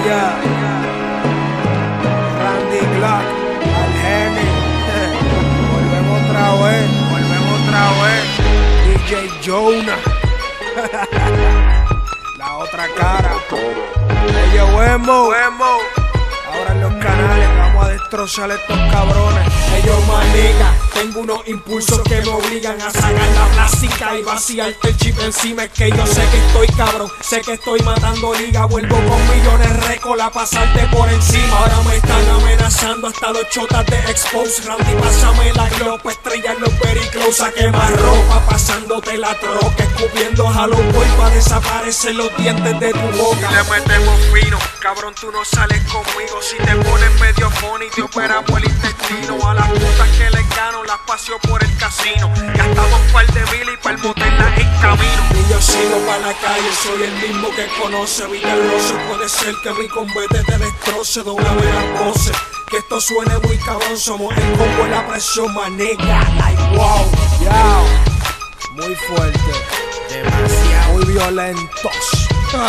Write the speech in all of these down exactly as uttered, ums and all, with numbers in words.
Yeah. Randy Glock, al Geni. Volvemos otra vez, volvemos otra vez. D J Jonah. La otra cara. Ellos Wemo. Ahora en los canales vamos a destrozar a estos cabrones. Ellos manegan, tengo unos impulsos que me obligan a sacar la plástica y vaciarte el chip encima. Es que yo sé que estoy cabrón, sé que estoy matando liga. Vuelvo con millones récord a pasarte por encima. Ahora me están amenazando hasta los chotas de Expose. Randy, pásame la glopa, estrellar los very close. A quemar ropa, pasándote la troca, escupiendo Halloween para desaparecer los dientes de tu boca. Y le metemos fino, cabrón, tú no sales conmigo. Si te pones medio funny, te operamos el intestino. A las putas que les gano, las paseo por el casino. Gastamos un par de mil y pa'l motel las en camino. Y yo sigo pa' la calle, soy el mismo que conoce. Villarroso, puede ser que mi combate te destroce. Doblame las voces, que esto suene muy cabrón. Somos el combo en la presión, manega. Like wow, yeah. Muy fuerte, demasiado, muy violentos.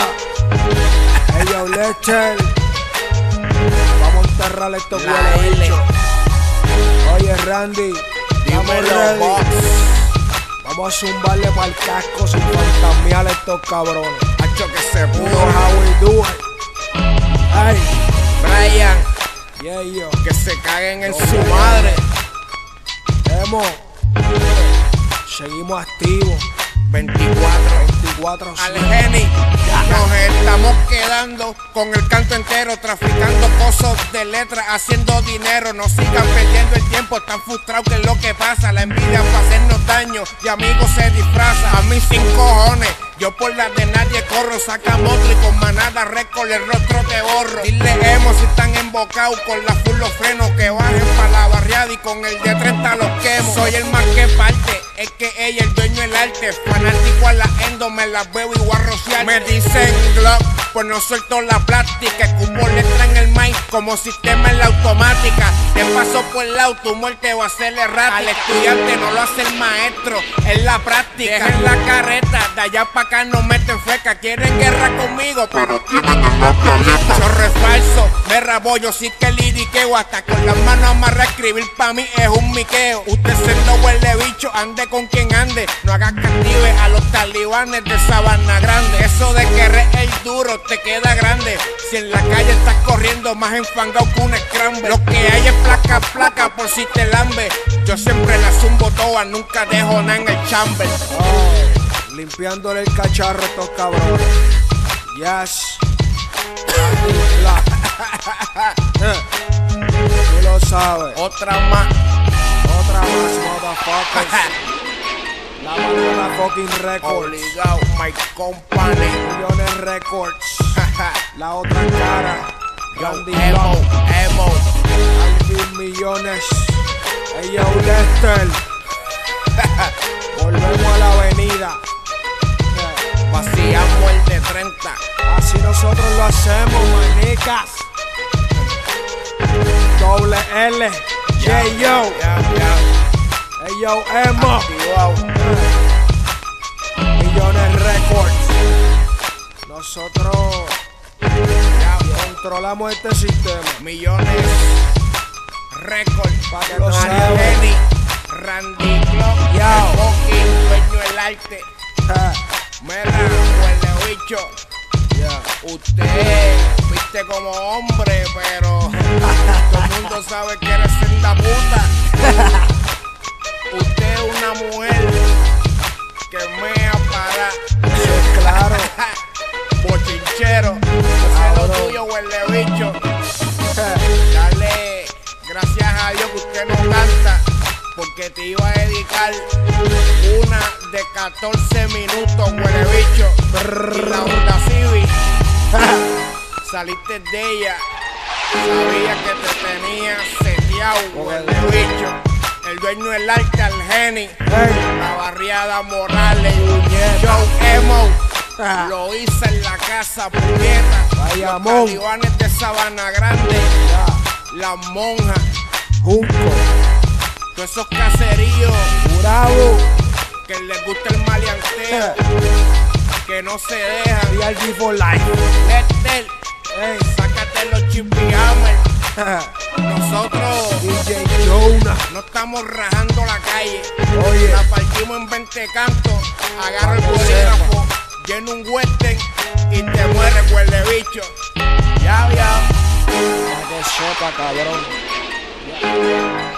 Ellos Lester. Vamos a enterrar estos huele. Oye Randy, dame ready. Vamos a zumbarle para el casco sin fantasmear a estos cabrones. Hacho que se You know pudra. how we do it. Hey, Brian, yeah, yo. que se caguen en su madre. Emo, seguimos activos. veinticuatro. veinticuatro Al siete. Geni, nos estamos quedando con el canto entero, traficando cosas de letras, haciendo dinero. No sigan perdiendo el tiempo, están frustrados que es lo que pasa. La envidia para hacernos daño y amigos se disfraza. A mí sin cojones, yo por la de nadie corro. Sacamos otro y con manada récord el rostro te borro. Dile emo si están embocados con la full los frenos, que bajen para la barriada y con el de treinta los quemo. Soy el más que parte, es que ella el dueño del arte. Fanático a la endo, me la veo y voy a rociar. Me dicen Glock, pues no suelto la plástica. Escupo letra en el mic como sistema en la automática. Te paso por el lado, tu muerte va a ser errática. Al estudiante no lo hace el maestro, es la práctica. Dejen la carreta, de allá para acá no meten feca. Quieren guerra conmigo, pero tienen el más caleta. Chorro es falso, me rabollo, sí que liriqueo. Hasta con las manos amarra escribir pa' mí es un miqueo. Usted siendo huele bicho, ande con quien ande. No hagas castigue a los talibanes de Sabana Grande. Eso de que eres el duro te queda grande. Si en la calle estás corriendo más enfangado que un scramble. Lo que hay es placa, placa por si te lambe. Yo siempre la zumbo toda, nunca dejo nada en el chamber. Oh, limpiándole el cacharro a estos cabrones. Yes. Randy Glock. Tú lo sabes. Otra más. Otra más, motherfuckers. La Banana fucking Records. Obligado, my company. Millones Records. La otra cara. Randy Emo, Glock. emo. Alvin Millones. Ellos Lester. Volvemos a la avenida. Vaciamos el de treinta. Así nosotros lo hacemos, manicas. Doble L. J-Yo. Ya, ya. Ellos Emo. Activado. Millones Records. Nosotros Ya, controlamos este sistema. millones. Récord. Pa' que Los lo sepa. Geni, Randy Glock. Ya. El fucking dueño del arte. Ja, Mira, huele bicho. yeah. Usted viste como hombre, pero todo el mundo sabe que eres senda puta. Usted es una mujer que mea para Eso es claro. bochinchero. Eso es lo Cabrón. tuyo, huele bicho. Ja, Dale gracias a Dios que usted no canta, porque te iba a dedicar una de catorce minutos, huele bicho. Y la Honda Civic, saliste de ella, sabía que te tenía seteado, huele bicho. El dueño del arte, al Geni, hey, la barriada Morales, Joe Emo. Lo hice en la casa, puñeta. Vaya Los mon. talibanes de Sabana Grande, ya. las monjas, Junco. todos esos caseríos Bravo. que les gusta el maleanteo, que no se dejan. D R G for life. Lester, Hey, saca Nosotros D J Jonah. no estamos rajando la calle. Oye, La partimos en veinte cantos. Agarro el bolígrafo, lleno un western y te muere, huele bicho. Ya, ya. para que sepa, cabrón.